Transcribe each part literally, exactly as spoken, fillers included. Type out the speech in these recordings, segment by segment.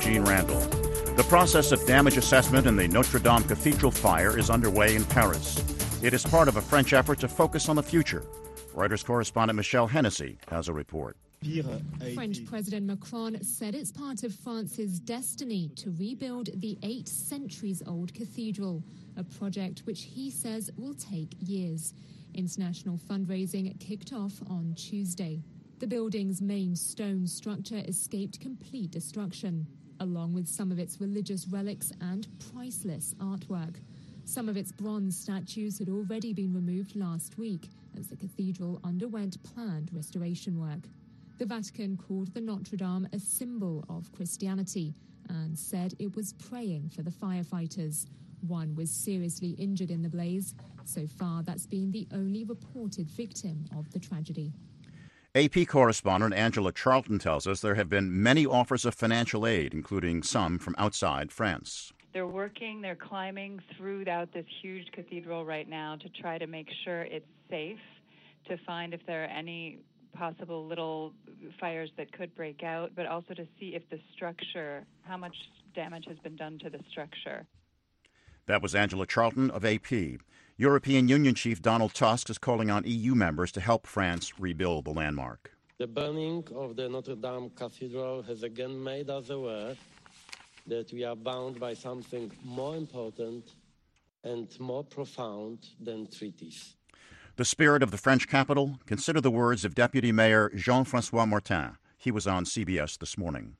Gene Randall. The process of damage assessment in the Notre Dame Cathedral fire is underway in Paris. It is part of a French effort to focus on the future. Reuters correspondent Michelle Hennessy has a report. French President Macron said it's part of France's destiny to rebuild the eight centuries-old cathedral, a project which he says will take years. International fundraising kicked off on Tuesday. The building's main stone structure escaped complete destruction, along with some of its religious relics and priceless artwork. Some of its bronze statues had already been removed last week as the cathedral underwent planned restoration work. The Vatican called the Notre Dame a symbol of Christianity and said it was praying for the firefighters. One was seriously injured in the blaze. So far, that's been the only reported victim of the tragedy. A P correspondent Angela Charlton tells us there have been many offers of financial aid, including some from outside France. They're working, they're climbing throughout this huge cathedral right now to try to make sure it's safe, to find if there are any possible little fires that could break out, but also to see if the structure, how much damage has been done to the structure. That was Angela Charlton of A P. European Union Chief Donald Tusk is calling on E U members to help France rebuild the landmark. The burning of the Notre Dame Cathedral has again made us aware that we are bound by something more important and more profound than treaties. The spirit of the French capital? Consider the words of Deputy Mayor Jean-François Martin. He was on C B S this morning.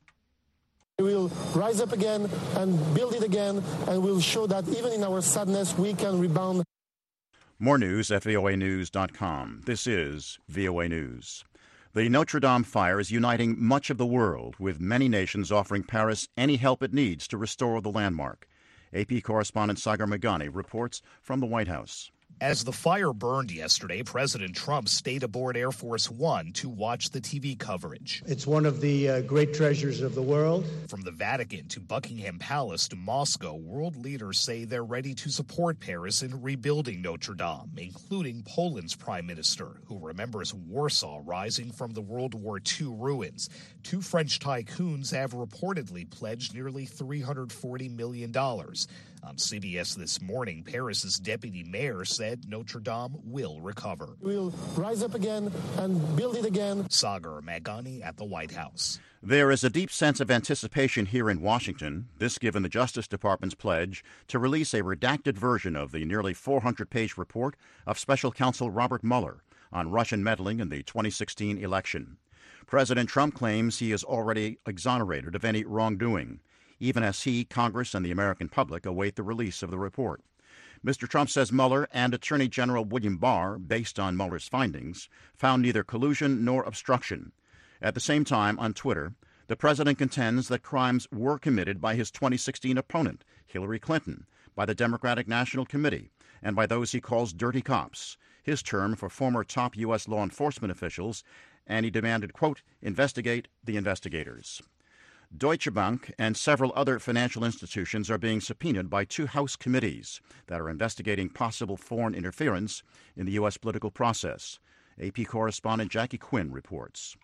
We will rise up again and build it again, and we'll show that even in our sadness, we can rebound. More news at V O A news dot com. This is V O A News. The Notre Dame fire is uniting much of the world, with many nations offering Paris any help it needs to restore the landmark. A P correspondent Sagar Meghani reports from the White House. As the fire burned yesterday, President Trump stayed aboard Air Force One to watch the T V coverage. It's one of the uh, great treasures of the world. From the Vatican to Buckingham Palace to Moscow, world leaders say they're ready to support Paris in rebuilding Notre Dame, including Poland's prime minister, who remembers Warsaw rising from the World War Two ruins. Two French tycoons have reportedly pledged nearly three hundred forty million dollars. On C B S This Morning, Paris's deputy mayor said Notre Dame will recover. We'll rise up again and build it again. Sagar Meghani at the White House. There is a deep sense of anticipation here in Washington, this given the Justice Department's pledge to release a redacted version of the nearly four hundred page report of Special Counsel Robert Mueller on Russian meddling in the twenty sixteen election. President Trump claims he is already exonerated of any wrongdoing, even as he, Congress, and the American public await the release of the report. Mister Trump says Mueller and Attorney General William Barr, based on Mueller's findings, found neither collusion nor obstruction. At the same time, on Twitter, the president contends that crimes were committed by his twenty sixteen opponent, Hillary Clinton, by the Democratic National Committee, and by those he calls dirty cops, his term for former top U S law enforcement officials, and he demanded, quote, investigate the investigators. Deutsche Bank and several other financial institutions are being subpoenaed by two House committees that are investigating possible foreign interference in the U S political process. A P correspondent Jackie Quinn reports.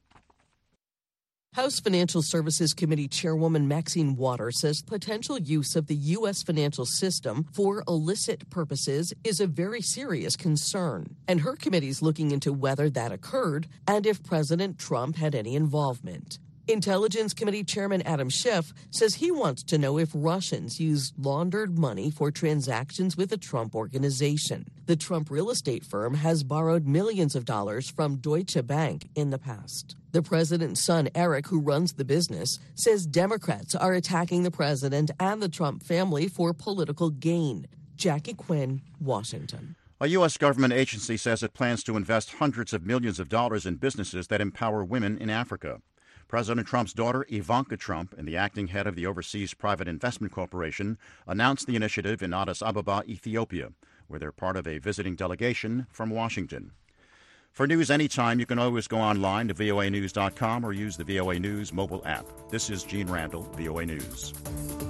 House Financial Services Committee Chairwoman Maxine Waters says potential use of the U S financial system for illicit purposes is a very serious concern, and her committee's looking into whether that occurred and if President Trump had any involvement. Intelligence Committee Chairman Adam Schiff says he wants to know if Russians used laundered money for transactions with the Trump Organization. The Trump real estate firm has borrowed millions of dollars from Deutsche Bank in the past. The president's son, Eric, who runs the business, says Democrats are attacking the president and the Trump family for political gain. Jackie Quinn, Washington. A U S government agency says it plans to invest hundreds of millions of dollars in businesses that empower women in Africa. President Trump's daughter, Ivanka Trump, and the acting head of the Overseas Private Investment Corporation, announced the initiative in Addis Ababa, Ethiopia, where they're part of a visiting delegation from Washington. For news anytime, you can always go online to V O A news dot com or use the V O A News mobile app. This is Gene Randall, V O A News.